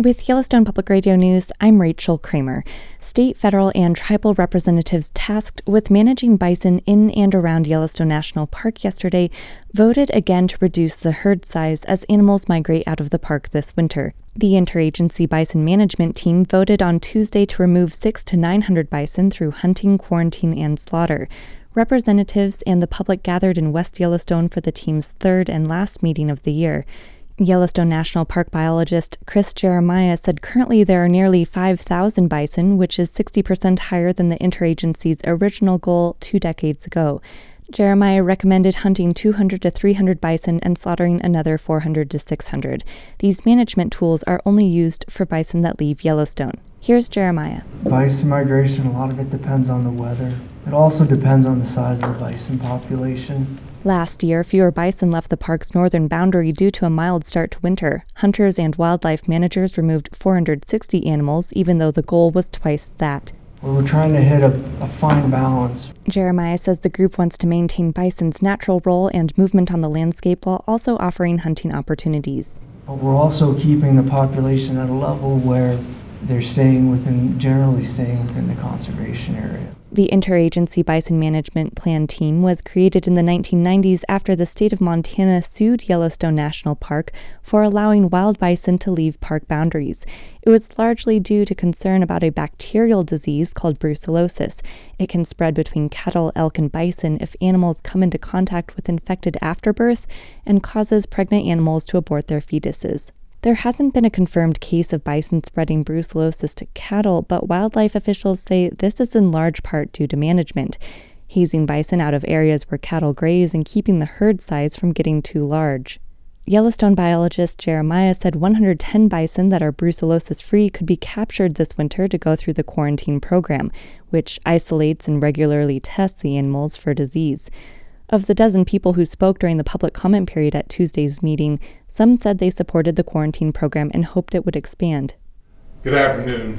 With Yellowstone Public Radio News, I'm Rachel Kramer. State, federal, and tribal representatives tasked with managing bison in and around Yellowstone National Park yesterday voted again to reduce the herd size as animals migrate out of the park this winter. The Interagency Bison Management Team voted on Tuesday to remove 600 to 900 bison through hunting, quarantine, and slaughter. Representatives and the public gathered in West Yellowstone for the team's third and last meeting of the year. Yellowstone National Park biologist Chris Jeremiah said currently there are nearly 5,000 bison, which is 60% higher than the interagency's original goal 2 decades ago. Jeremiah recommended hunting 200 to 300 bison and slaughtering another 400 to 600. These management tools are only used for bison that leave Yellowstone. Here's Jeremiah. Bison migration, a lot of it depends on the weather. It also depends on the size of the bison population. Last year, fewer bison left the park's northern boundary due to a mild start to winter. Hunters and wildlife managers removed 460 animals, even though the goal was twice that. We're trying to hit a fine balance. Jeremiah says the group wants to maintain bison's natural role and movement on the landscape while also offering hunting opportunities. But we're also keeping the population at a level where they're generally staying within the conservation area. The Interagency Bison Management Plan team was created in the 1990s after the state of Montana sued Yellowstone National Park for allowing wild bison to leave park boundaries. It was largely due to concern about a bacterial disease called brucellosis. It can spread between cattle, elk, and bison if animals come into contact with infected afterbirth and causes pregnant animals to abort their fetuses. There hasn't been a confirmed case of bison spreading brucellosis to cattle, but wildlife officials say this is in large part due to management, hazing bison out of areas where cattle graze and keeping the herd size from getting too large. Yellowstone biologist Jeremiah said 110 bison that are brucellosis-free could be captured this winter to go through the quarantine program, which isolates and regularly tests the animals for disease. Of the dozen people who spoke during the public comment period at Tuesday's meeting, some said they supported the quarantine program and hoped it would expand. Good afternoon.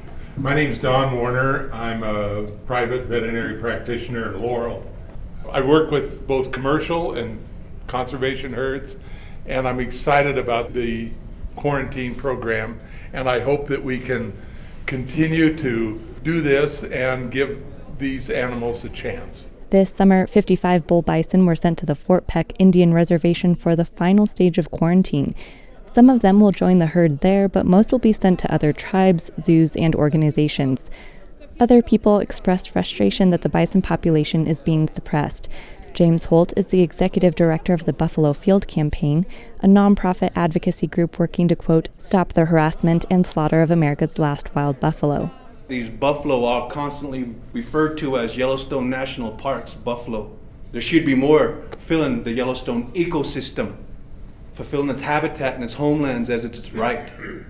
My name is Don Warner. I'm a private veterinary practitioner in Laurel. I work with both commercial and conservation herds, and I'm excited about the quarantine program, and I hope that we can continue to do this and give these animals a chance. This summer, 55 bull bison were sent to the Fort Peck Indian Reservation for the final stage of quarantine. Some of them will join the herd there, but most will be sent to other tribes, zoos, and organizations. Other people expressed frustration that the bison population is being suppressed. James Holt is the executive director of the Buffalo Field Campaign, a nonprofit advocacy group working to, quote, stop the harassment and slaughter of America's last wild buffalo. These buffalo are constantly referred to as Yellowstone National Park's buffalo. There should be more fulfilling the Yellowstone ecosystem, fulfilling its habitat and its homelands as it's right.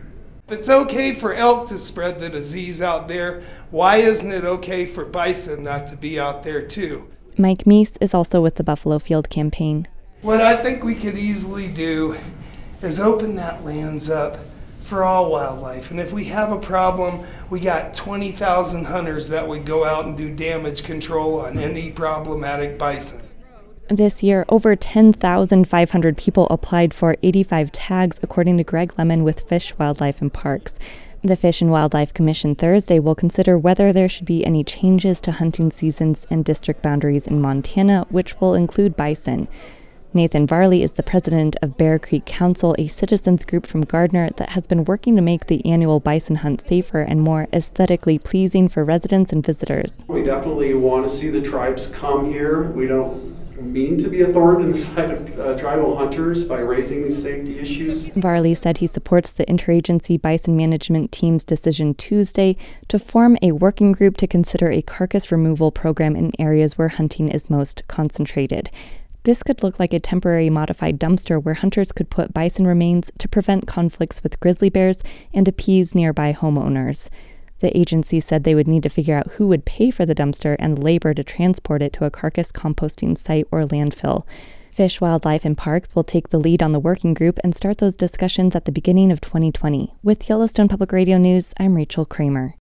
If it's okay for elk to spread the disease out there, why isn't it okay for bison not to be out there too? Mike Meese is also with the Buffalo Field Campaign. What I think we could easily do is open that lands up for all wildlife. And if we have a problem, we got 20,000 hunters that would go out and do damage control on any problematic bison. This year, over 10,500 people applied for 85 tags, according to Greg Lemon with Fish, Wildlife, and Parks. The Fish and Wildlife Commission Thursday will consider whether there should be any changes to hunting seasons and district boundaries in Montana, which will include bison. Nathan Varley is the president of Bear Creek Council, a citizens group from Gardner that has been working to make the annual bison hunt safer and more aesthetically pleasing for residents and visitors. We definitely want to see the tribes come here. We don't mean to be a thorn in the side of tribal hunters by raising these safety issues. Varley said he supports the Interagency Bison Management Team's decision Tuesday to form a working group to consider a carcass removal program in areas where hunting is most concentrated. This could look like a temporary modified dumpster where hunters could put bison remains to prevent conflicts with grizzly bears and appease nearby homeowners. The agency said they would need to figure out who would pay for the dumpster and labor to transport it to a carcass composting site or landfill. Fish, Wildlife, and Parks will take the lead on the working group and start those discussions at the beginning of 2020. With Yellowstone Public Radio News, I'm Rachel Kramer.